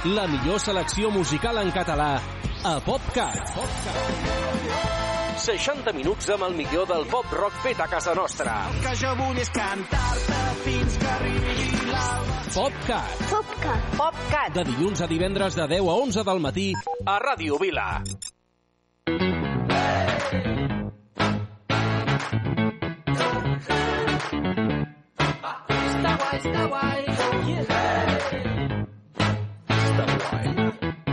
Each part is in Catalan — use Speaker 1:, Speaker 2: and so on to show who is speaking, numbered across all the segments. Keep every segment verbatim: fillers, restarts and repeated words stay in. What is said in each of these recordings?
Speaker 1: La millor selecció musical en català a PopCat. seixanta minuts amb el millor del pop rock fet a casa nostra.
Speaker 2: El que jo vull és cantar-te fins que arribi l'alba.
Speaker 1: PopCat.
Speaker 3: PopCat. PopCat.
Speaker 1: De dilluns a divendres de deu a onze del matí a Ràdio Vila.
Speaker 2: Està guai, està guai. Està guai.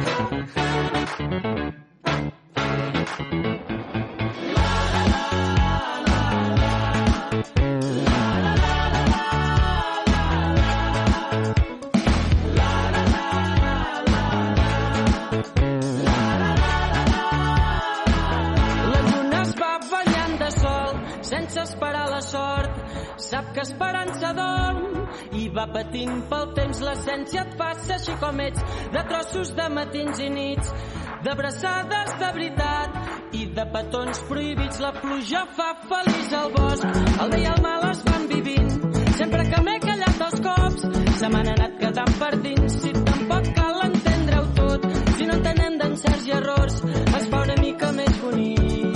Speaker 4: Sense esperar la sort, sap que esperança dorm i va patint pel temps. L'essència et passa així com ets, de trossos de matins i nits, d'abraçades de veritat i de petons prohibits. La pluja fa feliç al bosc, el bé i el mal es van vivint. Sempre que m'he callat els cops se m'han anat quedant per dins. Si tampoc cal entendre-ho tot, si no entenem d'encerts i errors, es fa una mica més bonic.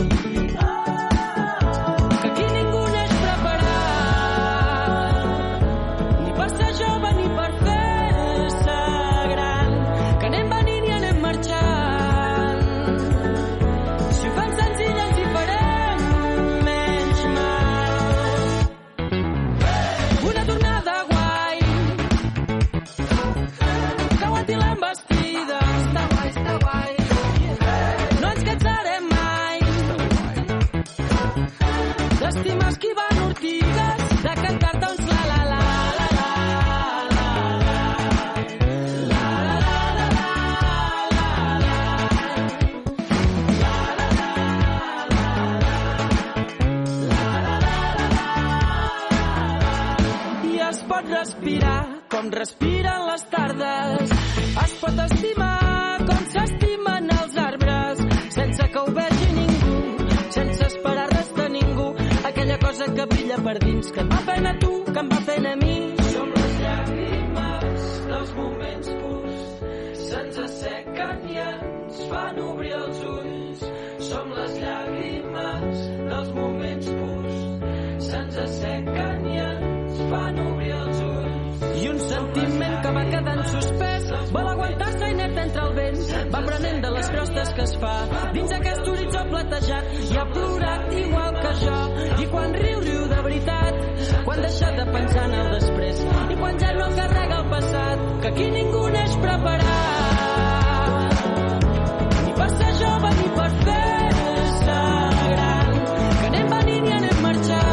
Speaker 4: Com respiren les tardes, es pot estimar com s'estimen els arbres, sense que ho vegi ningú, sense esperar res de ningú. Aquella cosa que brilla per dins, que et va fent a tu, que em va fent a mi. Som les llàgrimes dels moments purs, se'ns assequen i ens fan obrir els ulls. Som les llàgrimes dels moments purs, se'ns assequen i ens fan obrir els ulls. I un sentiment que va quedant suspès vol aguantar-se inert entre el vent, va prenent de les crostes que es fa dins aquest horitzó platejat. I ha plorat igual que jo, i quan riu, riu de veritat, quan deixa de pensar en el després i quan ja no carrega el passat, que aquí ningú neix preparat ni per ser jove ni per fer-se gran, que anem venint i anem marxant.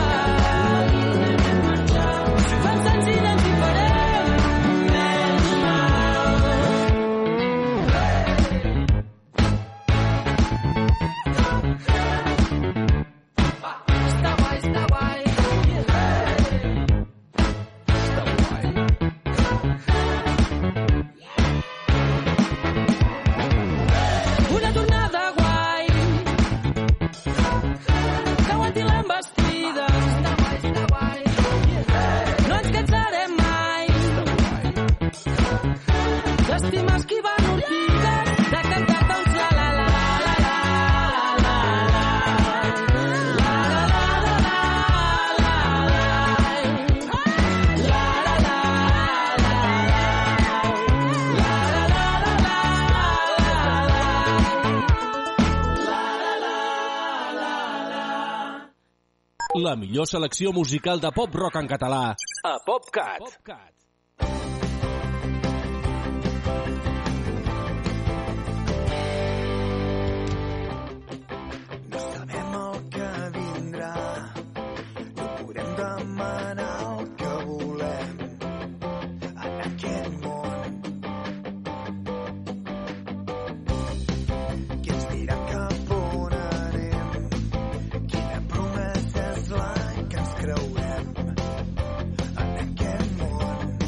Speaker 1: La millor selecció musical de pop rock en català a PopCat. PopCat.
Speaker 2: No sabem el que vindrà, no podem demanar el que volem en aquest món. Qui ens dirà cap on anem? Quina promesa és la que ens creurem en aquest món?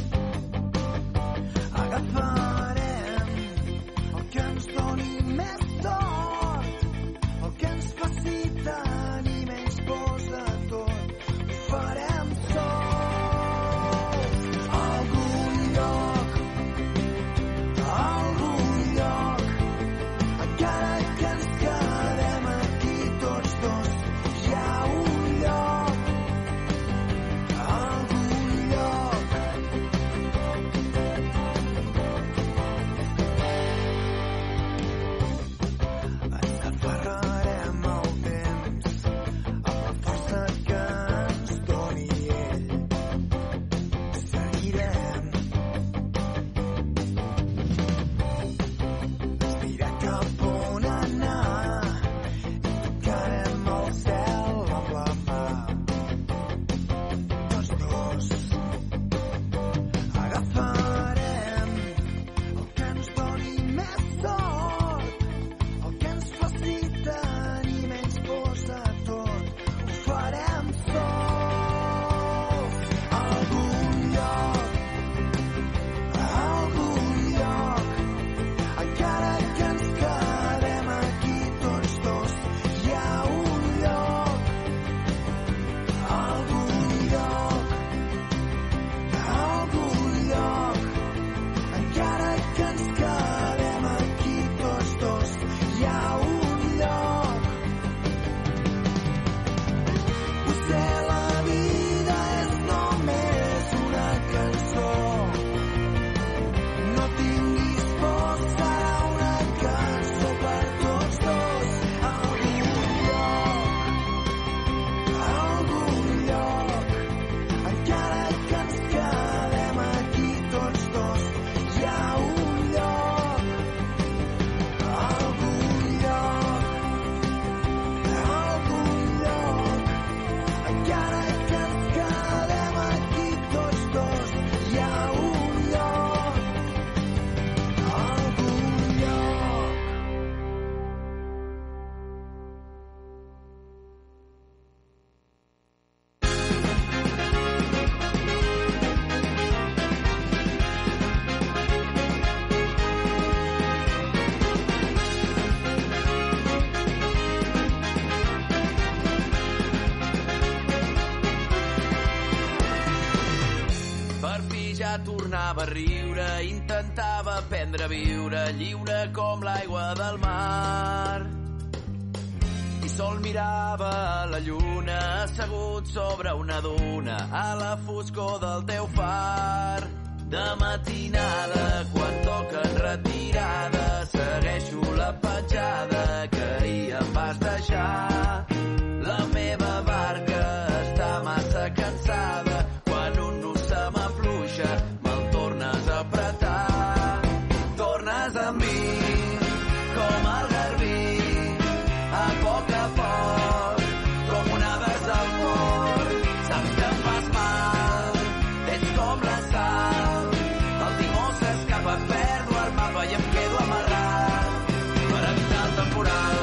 Speaker 3: tornava a riure, intentava aprendre a viure, lliure com l'aigua del mar. I sol mirava la lluna, assegut sobre una duna, a la foscor del teu far. De matinada, quan toquen retirada, segueixo la petjada que ahir em vas deixar. La meva barca està massa cansada, quan un nus se m'afluixa, me'l tornes a apretar. Tornes a mi, com el garbí, a poc a poc, com onades al port. Saps que em fas mal, ets com la sal, el timó s'escapa, perdo el mapa i em quedo amarrat per evitar el temporal.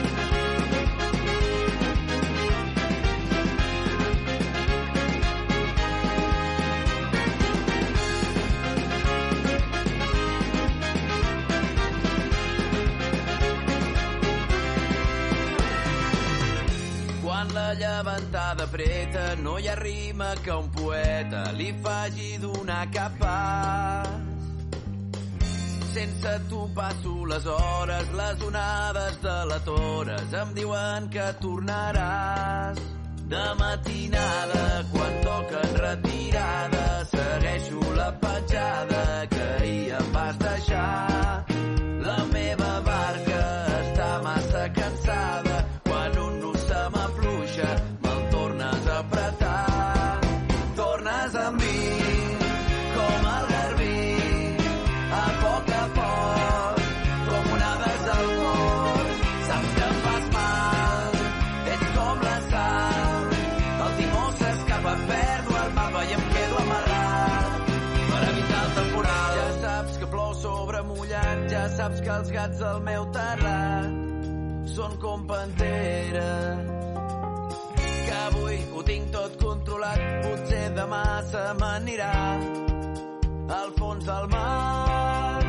Speaker 3: Quan la llevantada preta, no hi ha rima que un poeta li faci donar cap pas. Sense tu passo les hores, les onades de la Tores em diuen que tornaràs. De matinada, quan toquen retirada, segueixo la petjada que ahir em vas deixar. La meva barca està massa cansada, quan un nus se m'afluixa, me'l tornes a apretar. Tornes a mi, com el garbí, a poc a poc, com onades al port. Saps que em fas mal, ets com la sal, el timó s'escapa, perdo el mapa i em quedo amarrat per evitar el temporal. Ja saps que plou sobre mullat, ja saps que els gats del meu terrat són com panteres, que avui ho tinc tot controlat, potser demà se m'anirà al fons del mar.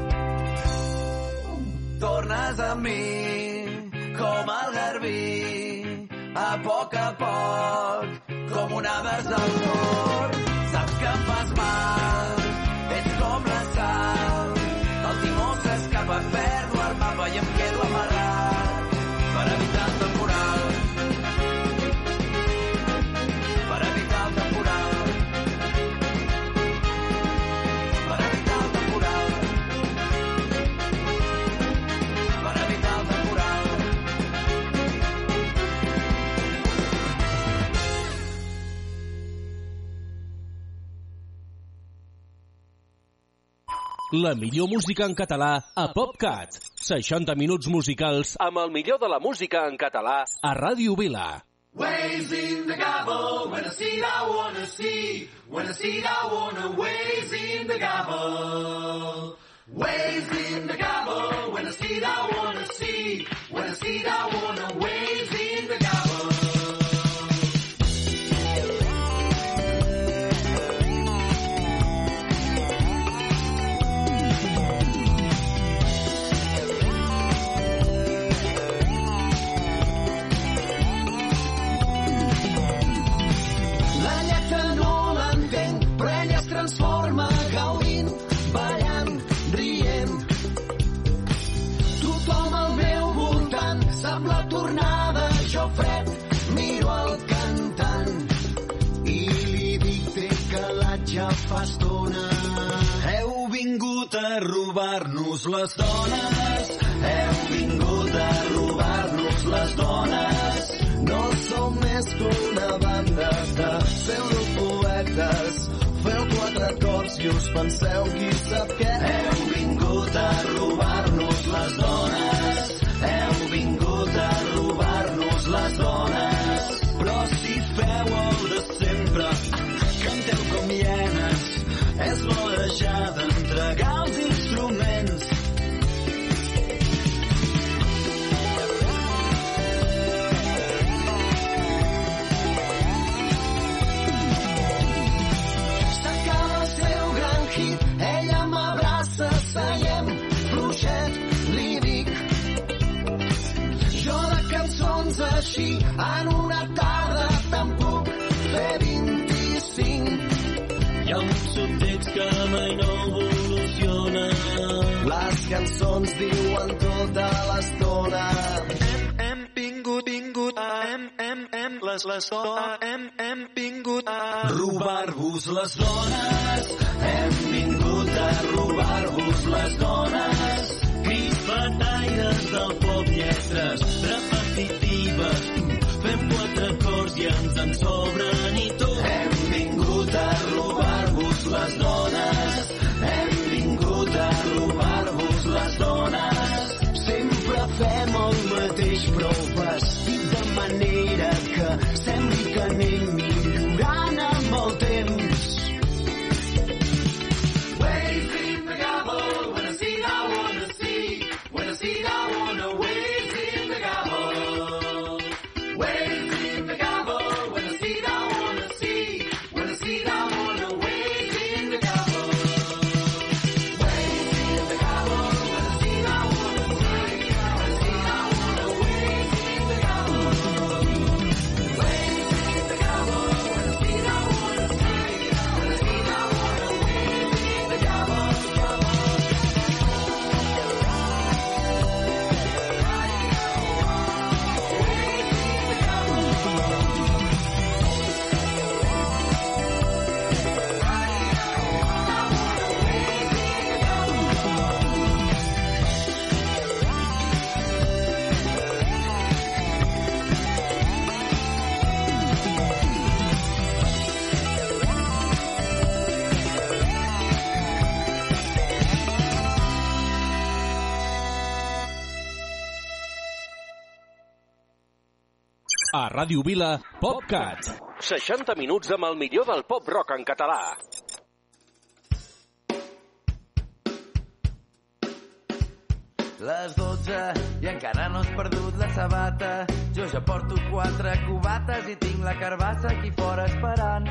Speaker 3: Tornes a mi, com el garbí, a poc a poc, com onades al port. Saps que em fas mal, ets com la sal, el timó s'escapa, perdo el mapa i em quedo amarrat per evitar el temporal. Per evitar el temporal. Per evitar el temporal. Per evitar el temporal.
Speaker 1: La millor música en català a PopCat. seixanta minuts musicals amb el millor de la música en català a Ràdio Vila.
Speaker 5: Waves in the gobble, when I see it I wanna see, when I see it I wanna waves in the gobble. Waves in the gobble, when I see it I wanna see, when I see it I wanna waves in the gobble.
Speaker 2: Transforma gaudint, ballant, rient. Tothom al meu voltant sap la tornada, jo fred miro el cantant i li dic té calat ja fa estona. Heu vingut a robar-nos les dones, heu vingut a robar-nos les dones. No som més que una banda de pseudopoetes. Feu quatre cops i us penseu qui sap què. Heu vingut a robar-nos les dones, heu vingut a robar-nos les dones. Però si feu el de sempre, canteu com hienes, és l'hora ja d'entregar els instruments. Ella m'abraça, seiem, fluixet, li dic. Jo de cançons així, en una tarda te'n puc fer vint-i-cinc.
Speaker 6: Hi ha un subtext que mai no evoluciona.
Speaker 2: Les cançons diuen tota l'estona.
Speaker 7: Hem, hem vingut, vingut, hem, hem, hem, les, les, hem, hem vingut a
Speaker 2: robar-vos les dones. Hem vingut a robar-vos les dones.
Speaker 6: Crits bataires del pop, lletres repetitives. Fem quatre acords i ens en sobren i tot.
Speaker 2: Hem vingut a robar-vos les dones. Hem vingut a robar-vos les dones. Sempre fem el mateix, però vestit de manera que sembli que anem millorant amb el temps.
Speaker 5: Waving the gavel when I see I wanna see. When I see I wanna waving the gavel. Waving the gavel when I see I wanna see. When I see I wanna waving the gavel. Waving the gavel when I see I wanna see. When I see I wanna waving the gavel. Waving the gavel when I see I wanna see. When I see I wanna waving the gavel.
Speaker 1: A Ràdio Vila, PopCat. seixanta minuts amb el millor del pop rock en català.
Speaker 3: Les dotze i encara no has perdut la sabata. Jo ja porto quatre cubates i tinc la carbassa aquí fora esperant.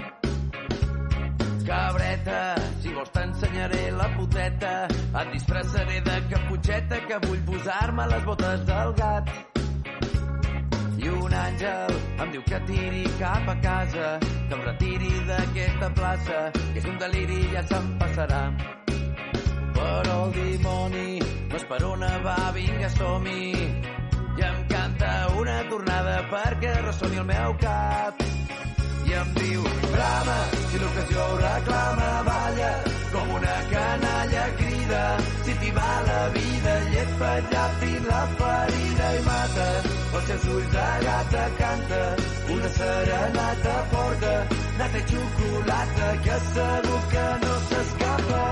Speaker 3: Cabreta, si vols t'ensenyaré la puteta. Et disfressaré de caputxeta que vull posar-me les botes del gat. I un àngel em diu que tiri cap a casa, que em retiri d'aquesta plaça, que és un deliri i ja se'm passarà. Però el dimoni no és per una va, vinga, som-hi. I em canta una tornada perquè ressoni el meu cap. I em diu, brama, si l'ocasió reclama, balla, com una canalla crida. Si t'hi va la vida, llepa, llapis la ferida i mata. Els seus ulls de gata canta, una serenata porta, nata i xocolata, que segur que no s'escapa.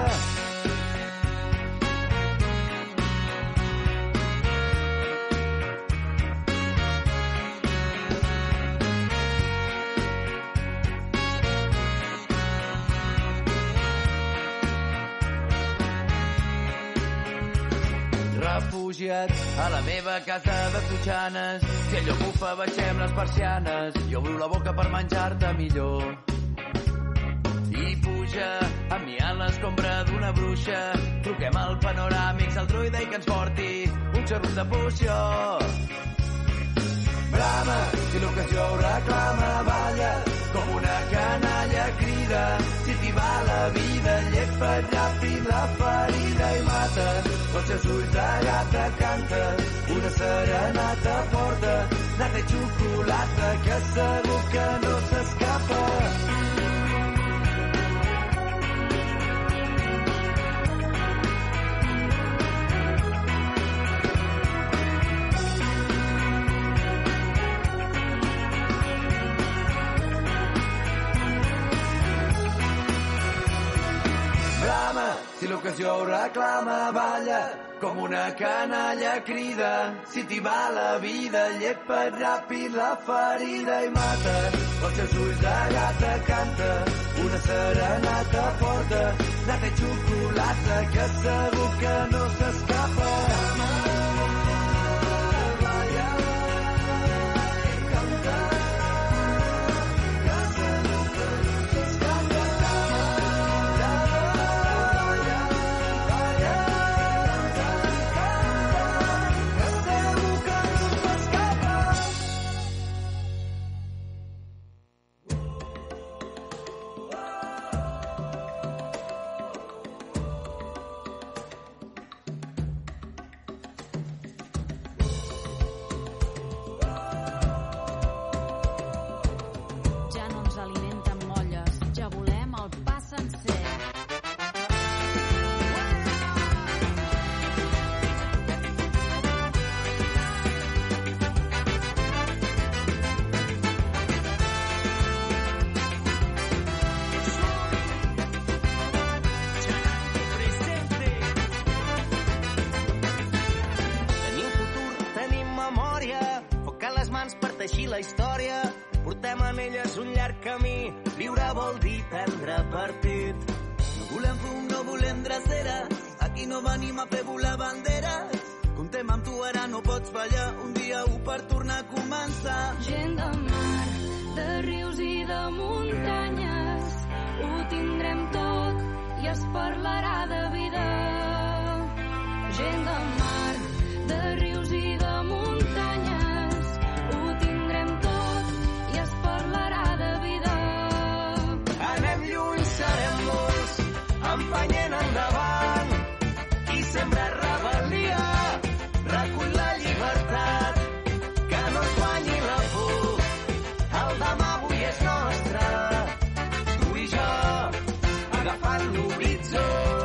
Speaker 3: Refugiat a la meva casa de Totxanes. Si allò bufa, baixem les persianes. Jo obro la boca per menjar-te millor. I puja amb mi a l'escombra d'una bruixa. Truquem al panoràmics, al druida, i que ens porti un xorro de poció. Brama, si l'ocasió ho reclama, balla, com una canalla crida. Si t'hi va la vida, llepa, llapis la ferida i mata. Els seus ulls de gata canta, una serenata porta, nata i xocolata, que segur que no s'escapa. Si l'ocasió ho reclama, balla, com una canalla crida. Si t'hi va la vida, llepa ràpid la ferida i mata. Els seus ulls de gata canta, una serenata porta, nata i xocolata, que segur que no s'escapa.
Speaker 8: mans per teixir la història. Portem en elles un llarg camí. Viure vol dir prendre partit.
Speaker 3: No volem fum, no volem dreceres. Aquí no venim a fer volar banderes. Comptem amb tu, ara no pots fallar. Un dia u per tornar a començar.
Speaker 9: Gent de mar, de rius i de muntanyes, ho tindrem tot i es parlarà de vida. Gent de mar, de rius i de muntanyes, ho tindrem tot i es parlarà de vida.
Speaker 8: Anem lluny, serem molts, empenyent endavant. Qui sembra rebel·lia, recull la llibertat, que no es guanyi la por. El demà avui és nostre, tu i jo, agafant l'horitzó.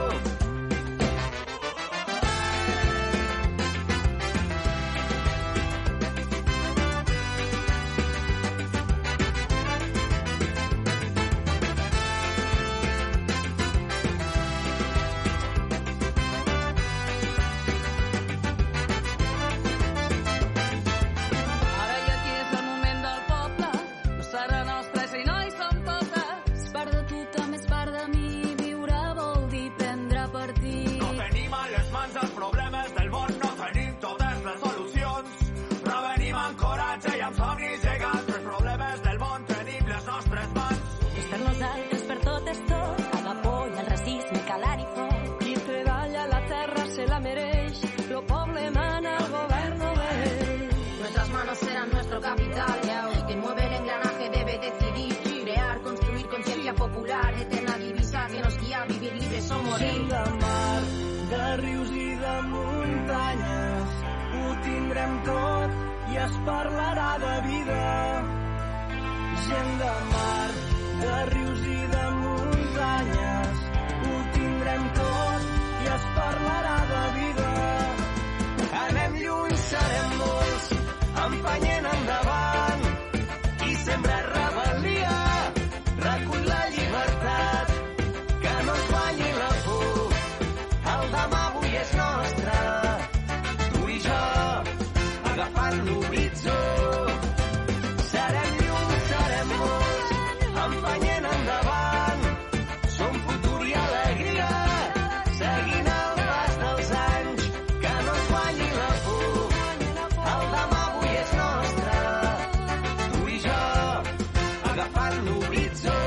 Speaker 8: Gent de mar, de rius i de muntanyes, ho tindrem tot i es parlarà de vida. Gent de mar, de rius i de muntanyes, ho tindrem tot i es parlarà de vida. Anem lluny, serem molts, empenyent endavant. Qui sembra rebel·lia, recull la llibertat, que no es guanyi la por. El demà avui és nostre, tu i jo, agafant l'horitzó. Serem llum, serem molts, empenyent endavant. Som futur i alegria, seguint el pas dels anys, que no es guanyi la por. El demà avui és nostre, tu i jo, agafant l'horitzó.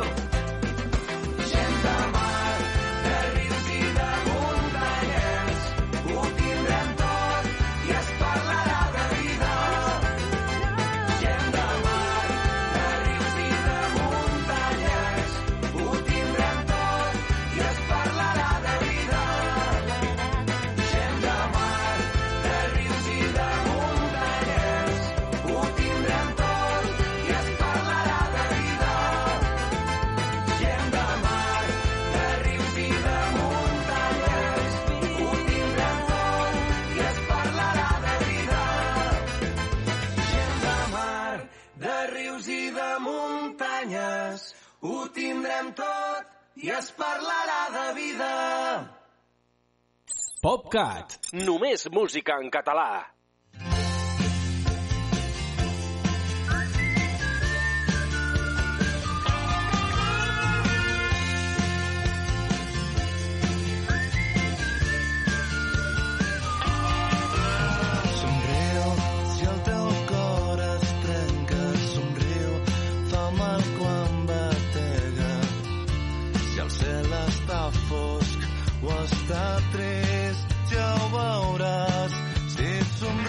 Speaker 8: Ho tindrem tot i es parlarà de vida.
Speaker 1: PopCat. Només música en català.
Speaker 10: Fosc o està trist, ja ho veuràs. Si ets un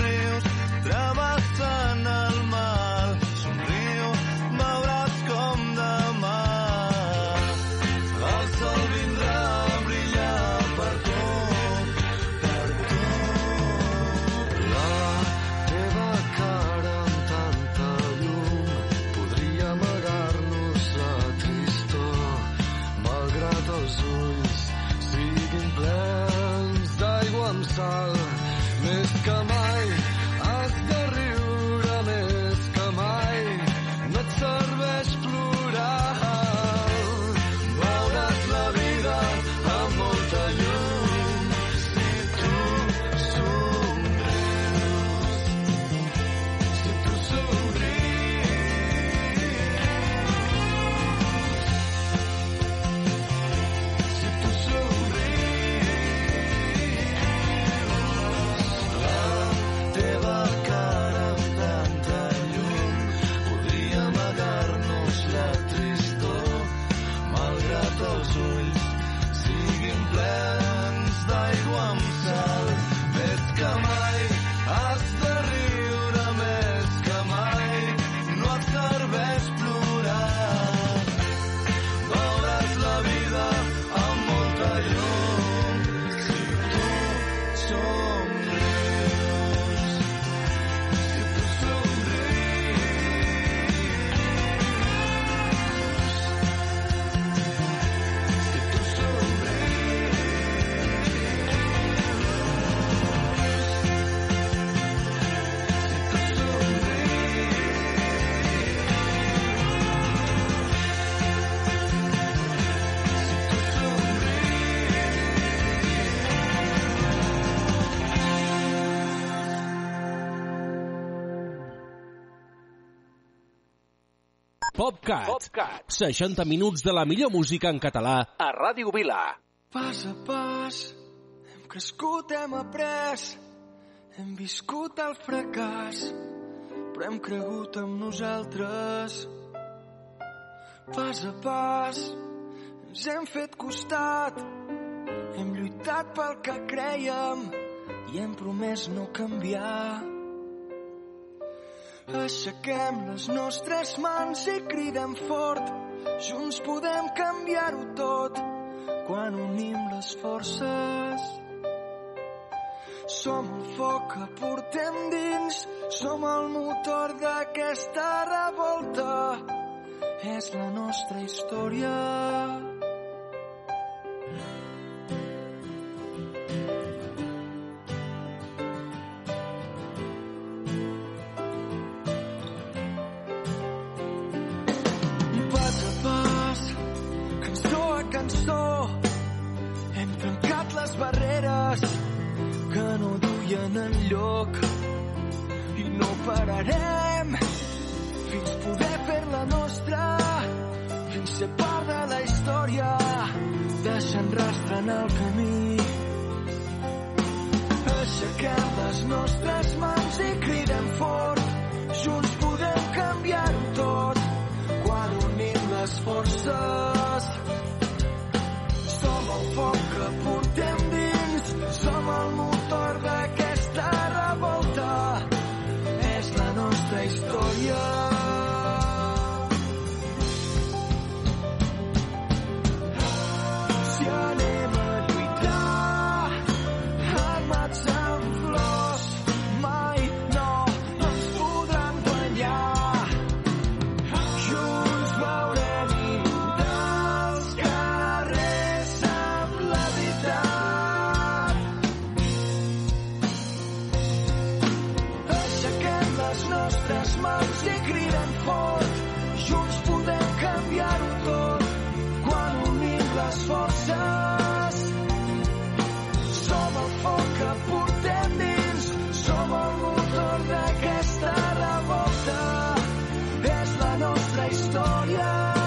Speaker 1: PopCat. PopCat. seixanta minuts de la millor música en català a Ràdio Vila.
Speaker 8: Pas a pas, hem crescut, hem après, hem viscut el fracàs, però hem cregut en nosaltres. Pas a pas, ens hem fet costat, hem lluitat pel que crèiem i hem promès no canviar. Aixequem les nostres mans i cridem fort, junts podem canviar-ho tot quan unim les forces. Som el foc que portem dins, som el motor d'aquesta revolta, és la nostra història. Cançó, hem trencat les barreres que no duien enlloc i no pararem fins poder fer-la nostra, fins ser part de la història, deixant rastre en el camí. Aixequem les nostres mans i cridem fort, junts podem canviar-ho tot quan unim les forces. Som el foc que portem dins, som el motor d'aquesta revolta, és la nostra història. Si anem a lluitar, armats amb flors, mai no ens podran guanyar. Junts veurem inundar-los carrers amb la veritat. Aixequem les nostres mans i cridem fort, junts podem canviar-ho tot quan unim les forces. Som el foc que portem dins, som el motor d'aquesta revolta, és la nostra història.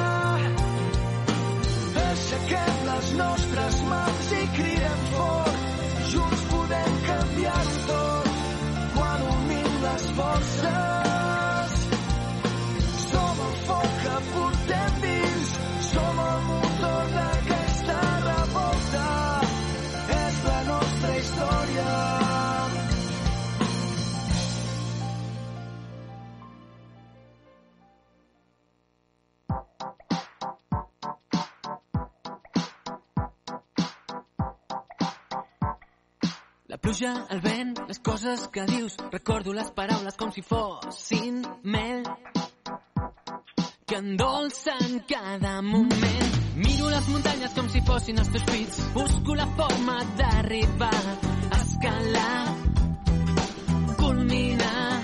Speaker 8: Aixequem les nostres mans i cridem fort, junts podem canviar-ho tot quan unim les forces. Som el foc que portem dins, som el motor d'aquesta revolta, és la nostra història.
Speaker 4: La pluja, el vent, les coses que dius, recordo les paraules com si fossin mel que endolcen cada moment. Miro les muntanyes com si fossin els teus fills, busco la forma d'arribar, escalar, culminar.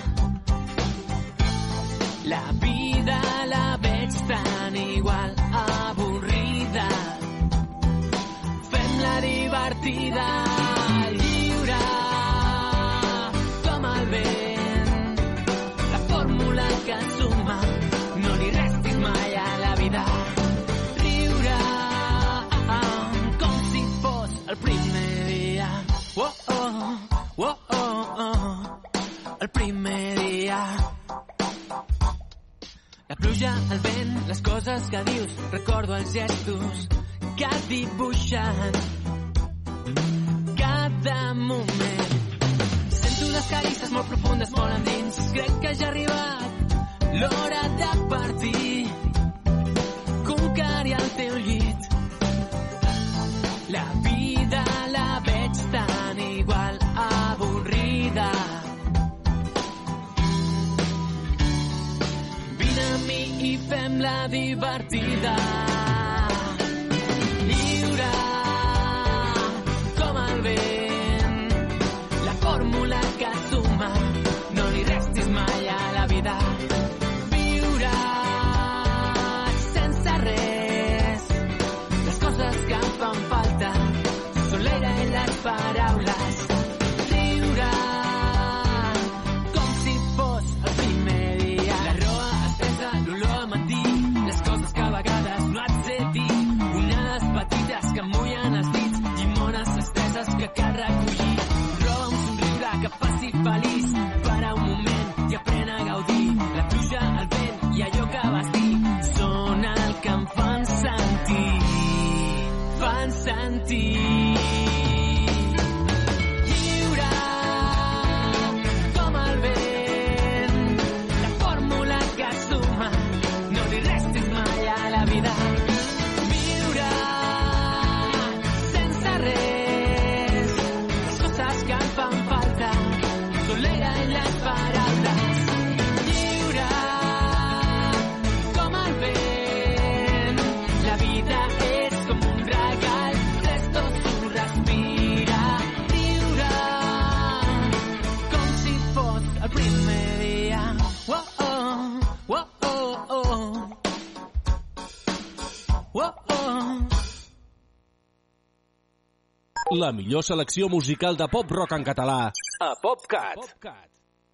Speaker 4: La vida la veig tan igual, avorrida, fem-la divertida, lliure com el vent, la fórmula que suma, no li restis mai a la vida. Riure com si fos el primer dia. Oh, oh, oh, oh, oh, el primer dia. La pluja, el vent, les coses que dius, recordo els gestos que has dibuixat cada moment. Sento les carícies molt profundes, molt endins, crec que ja ha arribat l'hora de partir, conquerir el teu llit. La vida la veig tan igual, avorrida. Vine a mi i fem-la divertida. Lliure com el vent, la fórmula que suma, no li restis mai a la vida. Viure sense res, les coses que em fan falta són l'aire i les paraules. Riure com si fos el primer dia. La roa estesa, l'olor al matí,
Speaker 1: La millor selecció musical de pop-rock en català a PopCat. PopCat.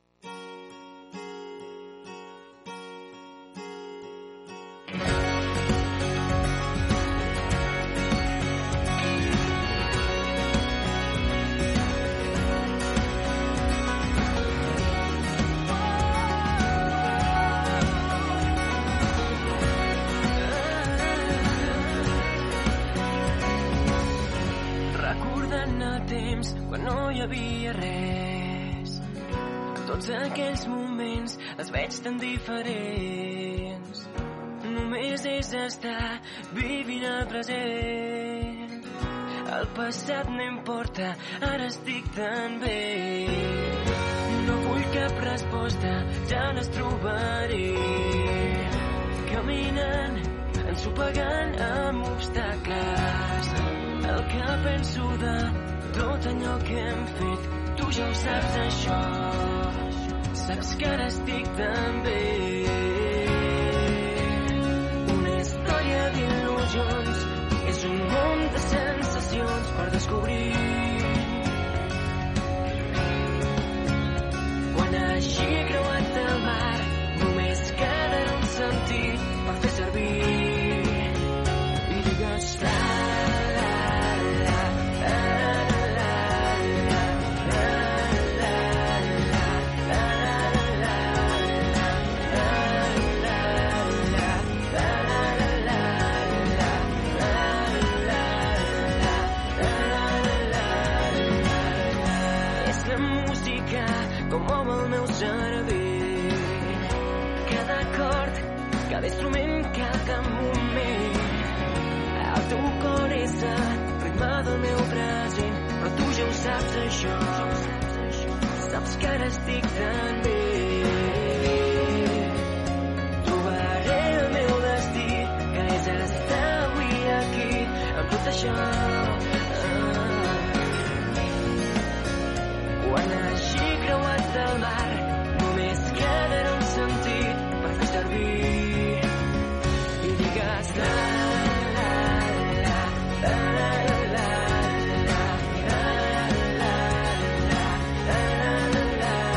Speaker 8: Quan no hi havia res, tots aquells moments els veig tan diferents. Només és estar vivint el present. El passat no importa, ara estic tan bé. No vull cap resposta, ja les trobaré. Caminant, ensopegant amb obstacles. El que penso de tot allò que hem fet, tu ja ho saps, això. Saps que ara estic tan bé. Una història d'il·lusions és un món de sensacions per descobrir. Quan hagi creuat el mar, només quedarà un sentit per fer servir. I digues la, la, la, la, com mou el meu cervell. Cada acord, cada instrument, cada moment. El teu cor és el ritme del meu present, però tu ja ho saps, això. Saps que ara estic tan bé. Trobaré el meu destí, que és estar avui aquí, amb tot això. Quan hagi creuat el mar, només quedarà un sentit per fer servir. I digues la, la, la, la, la, la, la, la, la, la,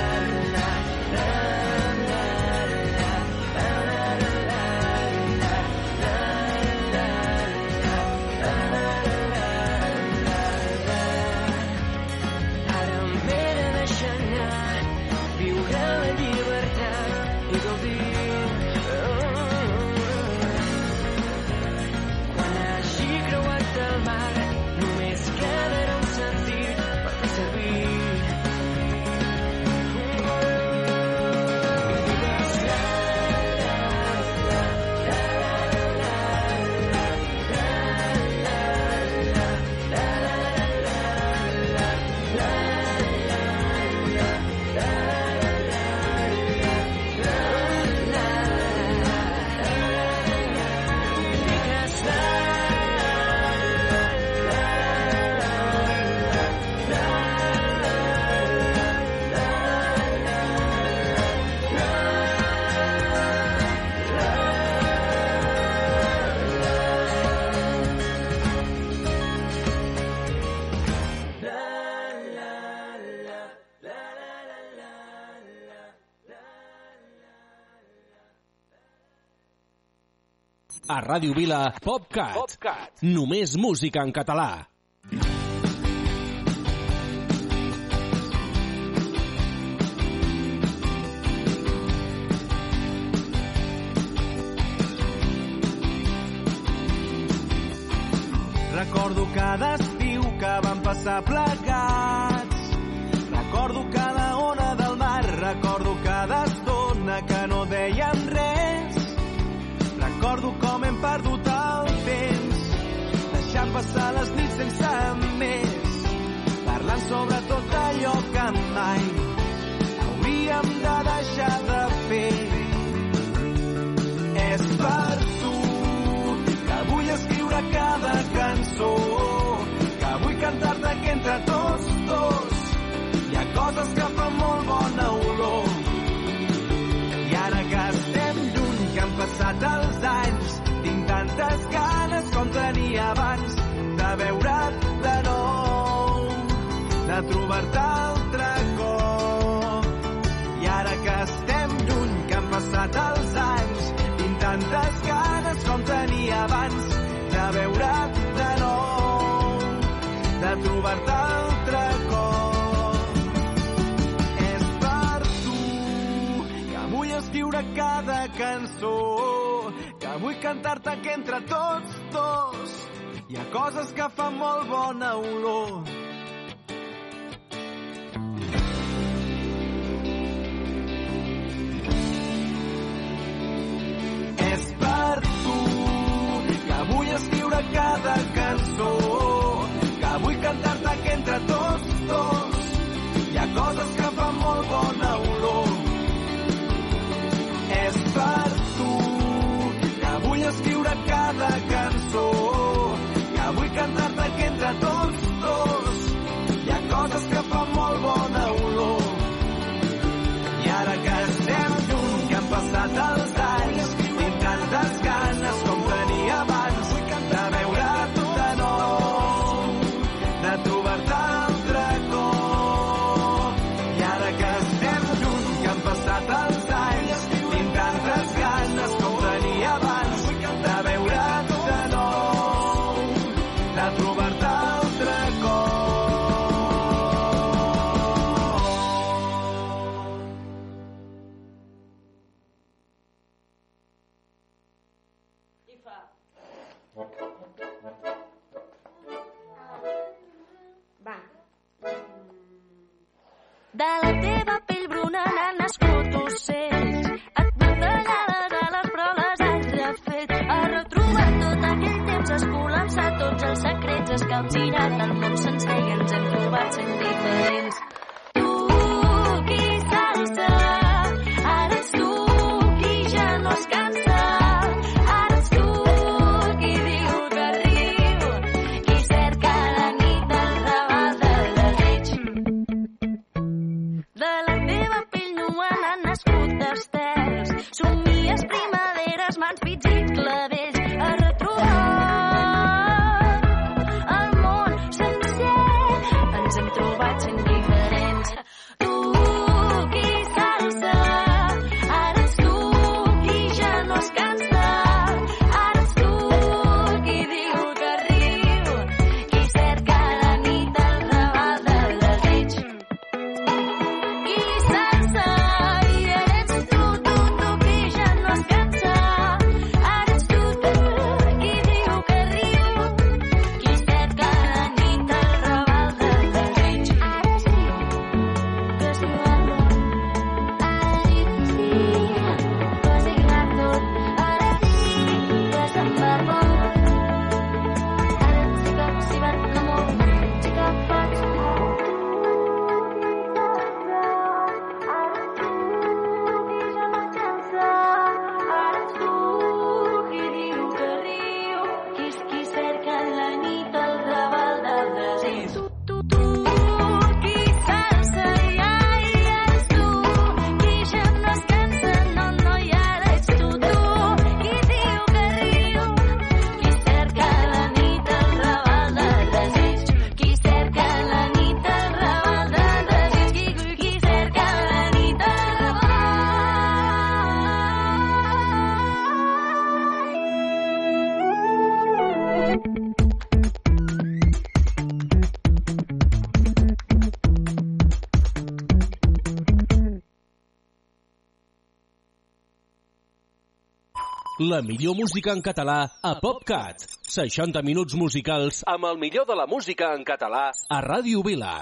Speaker 1: A Ràdio Vila, PopCat. PopCat. Només música en català.
Speaker 8: Recordo cada estiu que vam passar plegats. Recordo cada ona del mar. Recordo cada estona que no dèiem res. Recordo com hem perdut el temps, deixant passar les nits sense més, parlant sobre tot allò que mai hauríem de deixar de fer. És per tu que vull escriure cada cançó, que vull cantar-te que entre tots dos hi ha coses que fan molt bona olor. I ara que estem lluny, que han passat els anys, tinc tantes ganes com tenia abans de veure't de nou.
Speaker 10: trobar-te altre cop. I ara que estem lluny, que han passat els anys, tinc tantes ganes com tenia abans de veure't de nou, de trobar-te altre cop. És per tu que vull escriure cada cançó, que vull cantar-te que entre tots dos hi ha coses que fan molt bona olor. És per tu que vull escriure cada cançó, que vull cantar-te que entre tots dos hi ha coses que fan molt bona olor. És per tu que vull escriure cada cançó, que vull cantar-te que entre tots dos hi ha coses que fan molt bona olor. I ara que estem lluny, que han passat els anys, tinc tantes ganes com tenia abans de veure't de nou, de trobar-te altre cop. I ara que estem lluny, que han passat els anys, tinc tantes ganes com tenia abans de veure't de nou, de trobar-te altre cop.
Speaker 9: Va. De la teva pell bruna n'han nascut ocells. Et mantellades a les però les has refet. Has retrobat tot aquell temps, has col·lapsat tots els secrets, has capgirat el món sencer i ens hem trobat sent diferents. Tu, qui s'alça, ara ets tu, qui ja no es cansa. Ara ets tu, qui diu que riu, qui cerca la nit al raval del desig. De la teva pell nua n'han nascut estels, somies primaveres, mans, pits i clavells. Has retrobat el món sencer, ens hem trobat sent diferents. Tu, qui s'alça, ara ets tu, qui ja no es cansa. Ara ets tu, qui diu que riu, qui cerca la nit al raval del desig. Qui s'alça, i eres tu, tu, tu, qui ja no es cansa. Ara ets tu, tu, qui diu que riu, qui cerca la nit al raval del desig. Ara sí, que es diu amor. Ara sí, sí, que es diu tot. Ara sí, que se'n va por. Ara sí que s'hi va l'amor, sí que pots. Ara tu, qui diu que riu, qui és qui cerca la nit al raval del desig. Tu, tu, tu, qui s'alça, i ai, eres tu, qui ja no es cansa, no, no, i ara ets tu, tu, qui diu que riu, qui cerca la nit al raval del desig, qui cerca la nit al raval del desig, qui, qui cerca la nit al raval.
Speaker 1: La millor música en català a PopCat. seixanta minuts musicals amb el millor de la música en català a Ràdio Vila.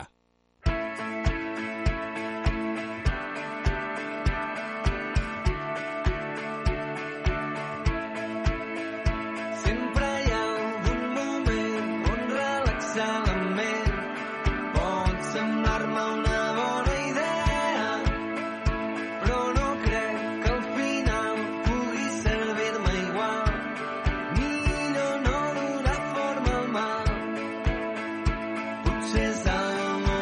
Speaker 10: Sempre hi ha algun moment on relaxar la ment pot semblar-me una bona idea, però no crec que al final pugui servir-me igual. Millor no donar forma al mal. Potser és el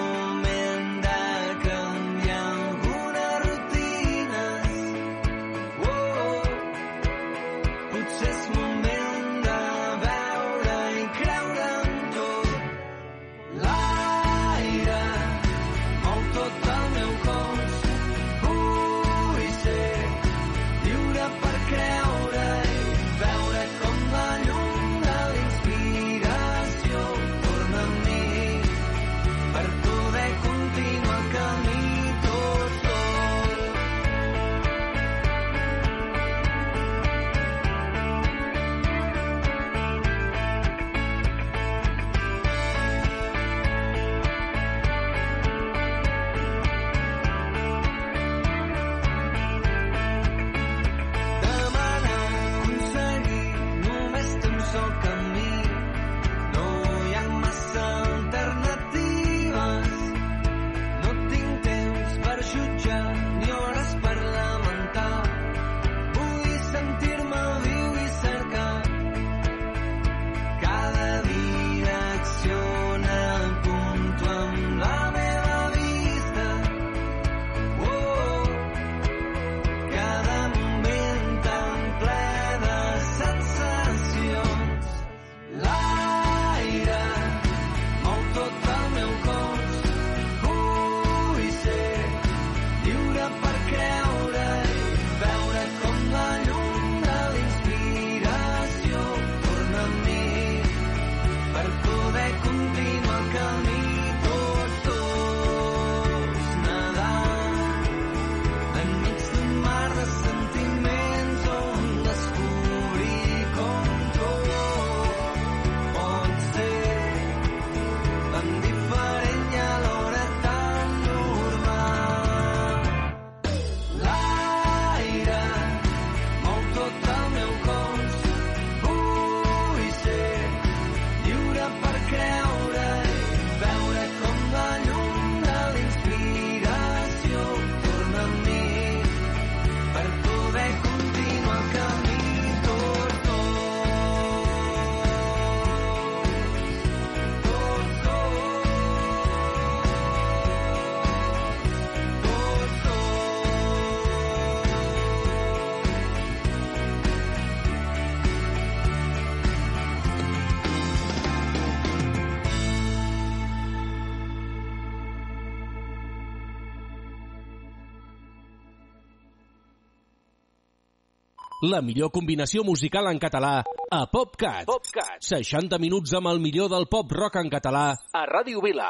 Speaker 1: La millor combinació musical en català a PopCat. PopCat. seixanta minuts amb el millor del pop rock en català a Ràdio Vila.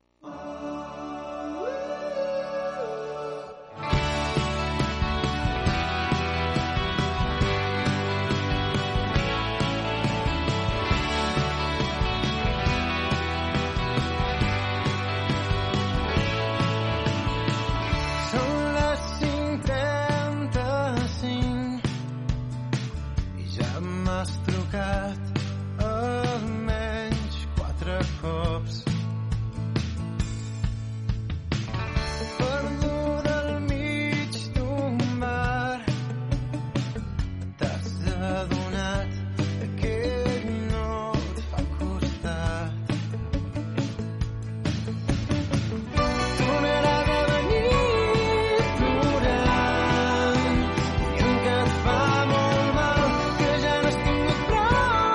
Speaker 10: Almenys quatre cops perduda al mig d'un bar t'has adonat que ell no et fa costat tornarà de venir plorant dient que et fa molt mal que ja no has tingut prou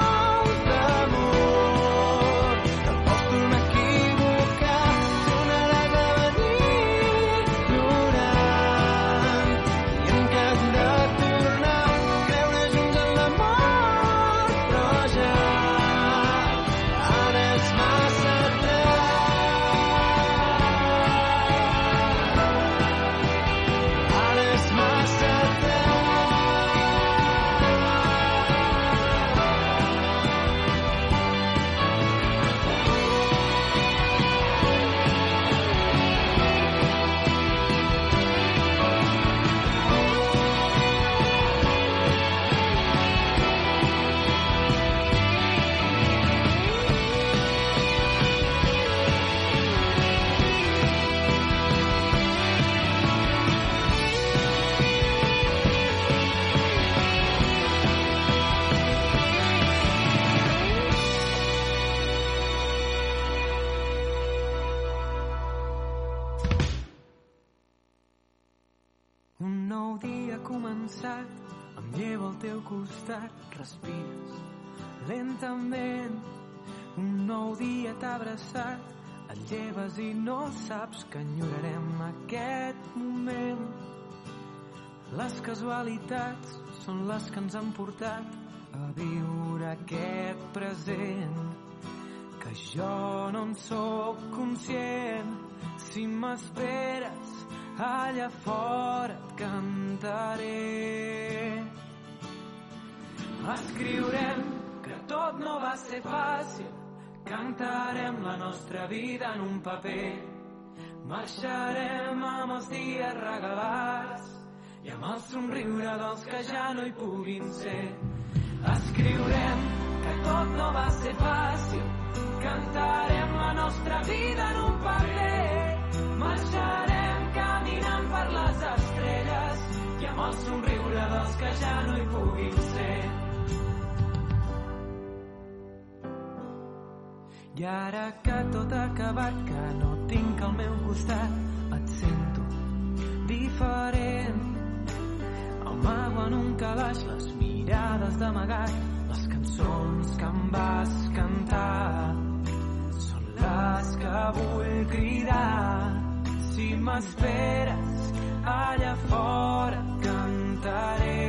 Speaker 10: em llevo al teu costat, respires lentament. Un nou dia t'ha abraçat, et lleves i no saps que enyorarem aquest moment. Les casualitats són les que ens han portat a viure aquest present, que jo no en sóc conscient. Si m'esperes allà fora et cantaré. Escriurem que tot no va ser fàcil, cantarem la nostra vida en un paper. Marxarem amb els dies regalats i amb el somriure dels que ja no hi puguin ser. Escriurem que tot no va ser fàcil, cantarem la nostra vida en un paper. Marxarem caminant per les estrelles i amb el somriure dels que ja no hi puguin ser. I ara que tot ha acabat, que no tinc al meu costat, et sento diferent. El mago en un calaix, les mirades d'amagat, les cançons que em vas cantar són les que vull cridar. Si m'esperes allà fora et cantaré.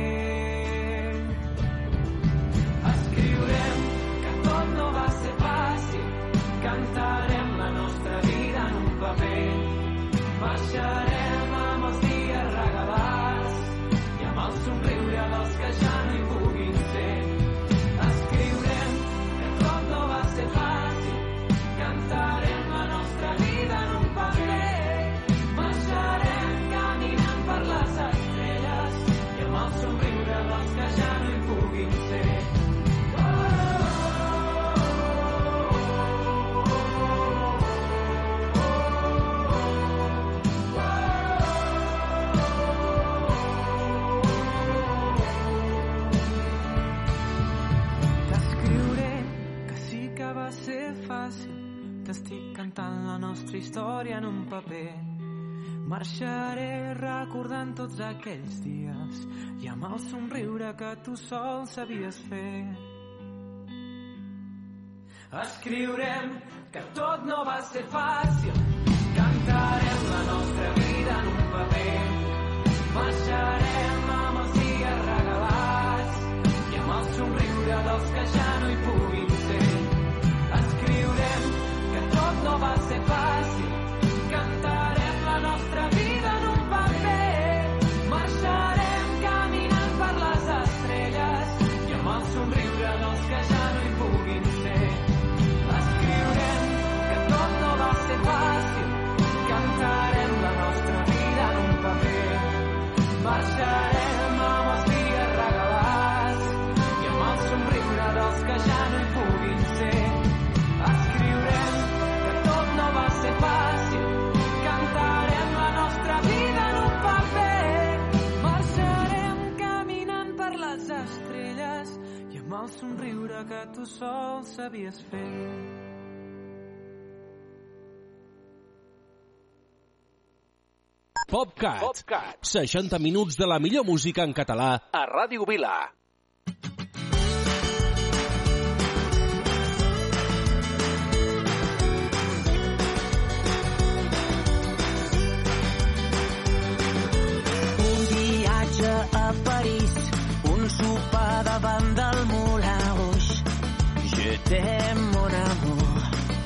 Speaker 10: Escriurem que tot no va ser fàcil, cantarem la nostra vida en un paper. Marxarem amb els dies regalats i amb el somriure dels que ja no hi puguin ser. Escriurem que tot no va ser fàcil, cantarem la nostra vida en un paper. Marxarem caminant per les estrelles i amb el somriure dels que ja no hi puguin ser. Va ser fàcil, t'estic cantant la nostra història en un paper. Marxaré recordant tots aquells dies i amb el somriure que tu sol sabies fer. Escriurem que tot no va ser fàcil, cantarem la nostra vida en un paper. Marxarem amb els dies regalats
Speaker 8: les estrelles i amb el somriure que tu sol sabies fer.
Speaker 1: PopCat. PopCat. seixanta minuts de la millor música en català a Ràdio Vila.
Speaker 4: Un viatge a París, un sopar davant del Moulin Rouge. Je t'aime, mon amour.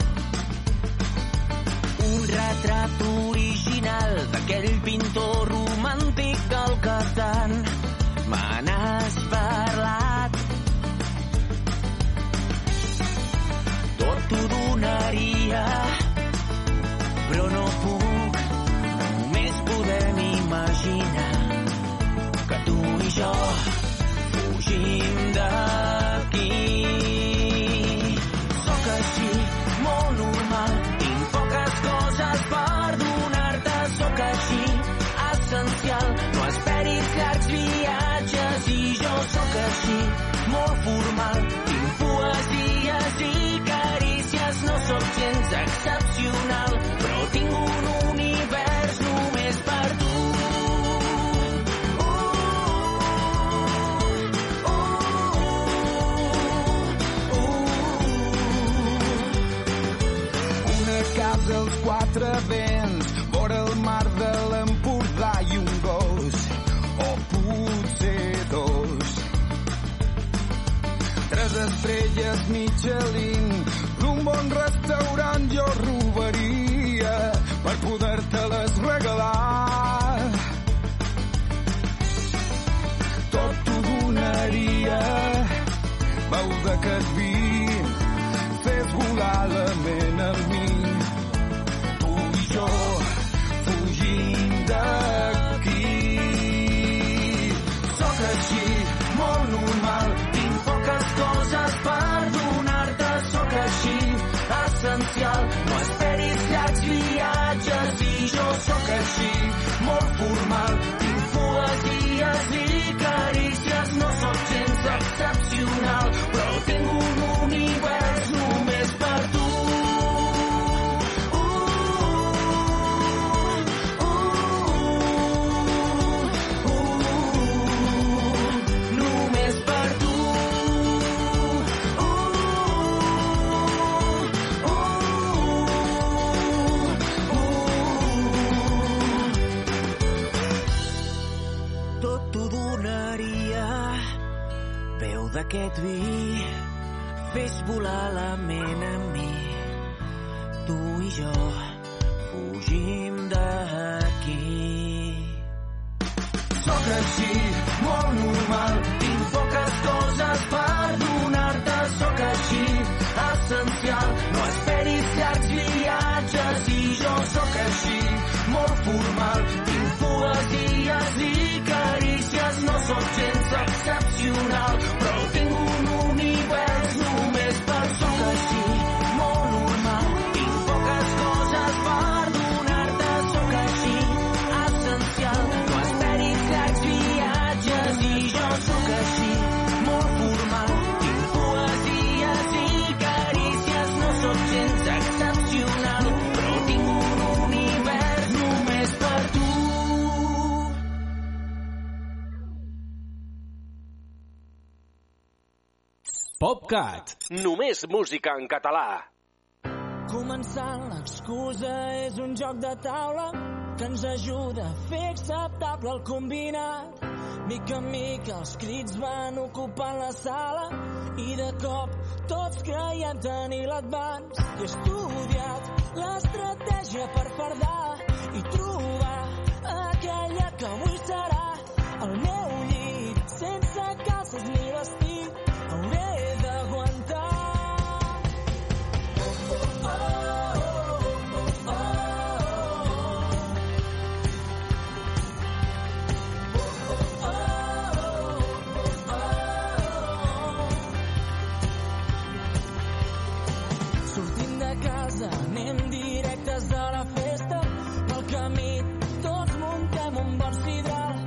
Speaker 4: Un retrat original d'aquell pintor romàntic del que tant me n'has parlat. Tot t'ho donaria, però no puc. Només podem imaginar que tu i jo fugim d'aquí. Sóc així, molt normal, tinc poques coses per donar-te, sóc així, essencial. No esperis llargs viatges i jo sóc així, molt formal. Tinc poesies i carícies, no sóc gens excepcional, però tinc un univers només per tu.
Speaker 10: Casa als quatre vents, vora el mar de l'Empordà i un gos, o potser dos. Tres estrelles Michelin, d'un bon restaurant jo robaria per poder-te-les regalar. Tot t'ho donaria, beu d'aquest vi, fes volar la ment en mi. Jo fugim d'aquí. Sóc així, molt normal, tinc poques coses per donar-te, sóc així, essencial. No esperis llargs viatges i jo sóc així, molt formal. Tinc poesies i carícies, no sóc gens excepcional, però tinc un univers només per tu. D'aquest vi, fes volar la ment en mi. Tu i jo fugim d'aquí. Sóc així, molt normal, tinc poques coses per donar-te, sóc així, essencial. No esperis llargs viatges i jo sóc així, molt formal. Tinc poesies i carícies, no sóc gens excepcional, però tinc un univers només per sóc així, molt normal. Tinc poques coses per donar-te, sóc així, essencial. No esperis llargs viatges i jo sóc així, molt formal. Tinc poesies i carícies, no sóc gens excepcional, però tinc un univers només per tu.
Speaker 1: PopCat. Només música en català.
Speaker 8: Començant l'excusa és un joc de taula que ens ajuda a fer acceptable el combinat. Mica en mica els crits van ocupant la sala i de cop tots creiem tenir l'advanç. He estudiat l'estratègia per fardar i trobar aquella que avui serà el meu llit sense calces ni vestit. Hauré d'aguantar. Oh, oh, oh, oh, oh. Sortim de casa, anem directes a la festa. Pel camí tots muntem un bon sidral.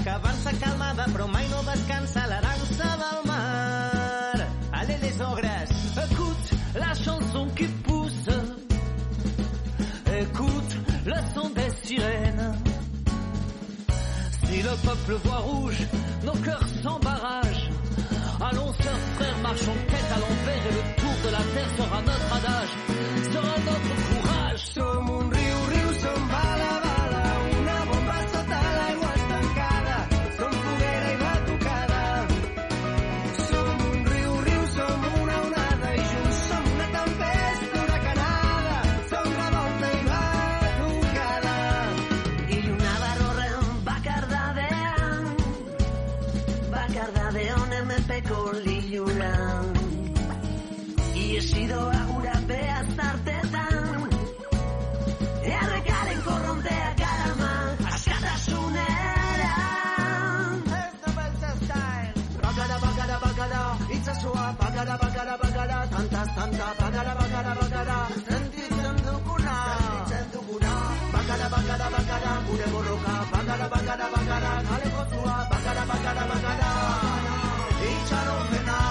Speaker 11: que avança calmada però mai no descansa la dansa del mar. Allez les ogres,
Speaker 8: écoute la chanson qui pousse, écoute le son des sirènes. Si le peuple voit rouge, nos cœurs s'embarragent. Allons sœurs, frères, marchons tête à l'envers et le tour de la terre sera notre adage, sera notre courage.
Speaker 10: Som un riu, riu, som bala, bala, una bomba sota l'aigua estancada, som foguera i batucada. Som un riu, riu, som una onada i junts som una tempesta huracanada, som revolta i batucada.
Speaker 11: Y una barrora va cardadeant, va cardadeant me pecó lillulant. I he sido agura pe a estarte tan, e a recaren corronte a cada mà, askatasunera.
Speaker 10: There's the Belsa style. Bagada, bagada, bagada, it's a swap. Bagada, bagada, bagada, tanta, tanta. Bagada, bagada, bagada, sentitzen duguna. Sentitzen duguna. Bagada, bagada, bagada, gure borroka. Bagada, bagada, bagada, kale gotua. Bagada, bagada, bagada, itxaropena.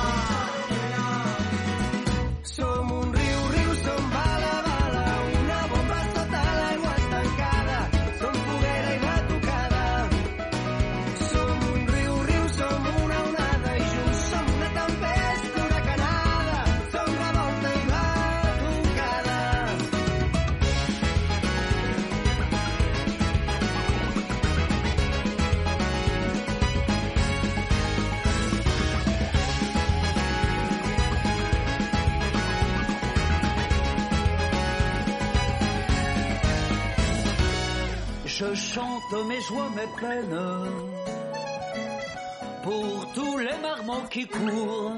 Speaker 10: Som un riu, riu, som bala, bala, una bomba sota l'aigua estancada, som foguera i batucada. Som un riu, riu, som una onada i junts som una tempesta huracanada, som revolta i batucada.
Speaker 8: Je chante mes joies, mes peines, pour tous les marmots qui courent.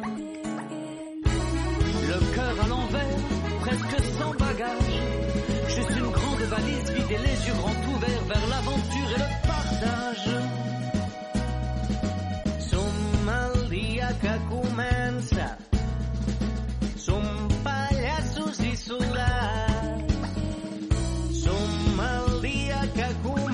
Speaker 8: Le cœur à l'envers, presque sans bagage, juste une grande valise vide et les yeux grands ouverts vers l'aventure et le partage.
Speaker 11: Som el dia que comença, som pallassos i soldats. Som el dia que comença,